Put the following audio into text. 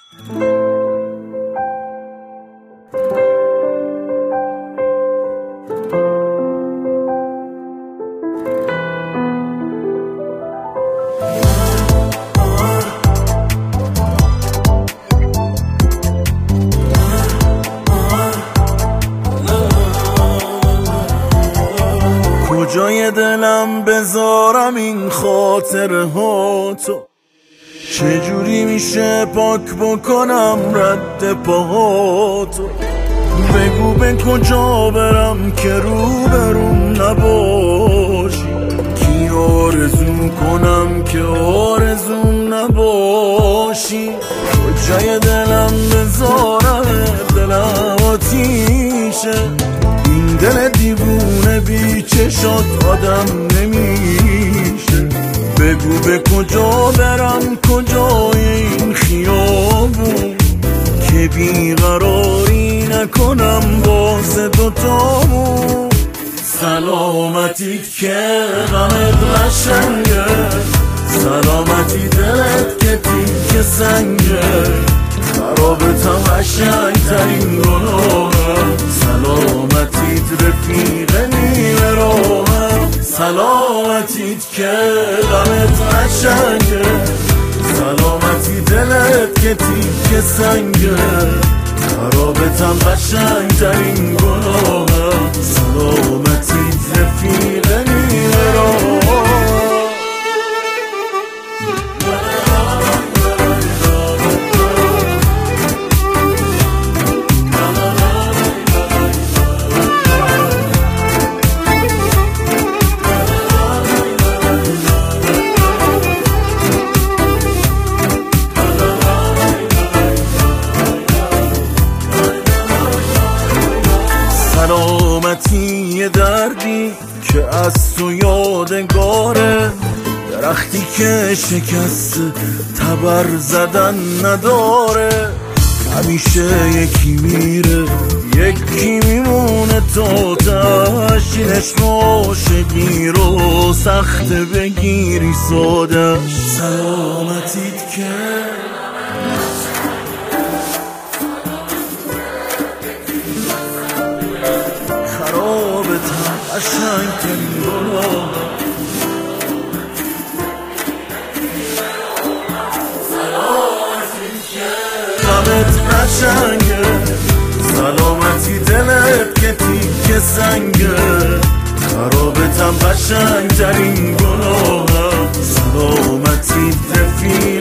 کجای دلم بذارم این خاطره ها تو؟ چجوری میشه پاک بکنم رد پاهاتو؟ بگو به کجا برم که روبروم نباشی؟ کی آرزو کنم که آرزوم نباشی؟ کجای دلم بذارم دلم آتیشه، این دل دیوونه بی چشات آدم نمیشه. بگو به کجا برم کجای این خیابون که بیقراری نکنم واسه دوتامون. سلامتیت که غمت قشنگه، سلامتی دلت که تیک سنگه، خرابتم قشنگترین گناهم. سلامتیت رفیق نیمه راهم، سلامتیت که غمت قشنگه، سلامتی دلت که تیک سنگه، خرابتم قشنگترین گناهم. سلامتیت رفیق نیمه راهم. سلامتی یه دردی که از تو یادگاره، درختی که شکست تبر زدن نداره. همیشه یکی میره یکی میمونه تا تشینش عاشقی رو سخت بگیری سادش. سلامتیت که خرابتم قشنگترین گناهم. سلامتیت که غمت قشنگه، سلامتی دلت که تیک سنگه، خرابتم قشنگترین گناهم. سلامتیت رفیق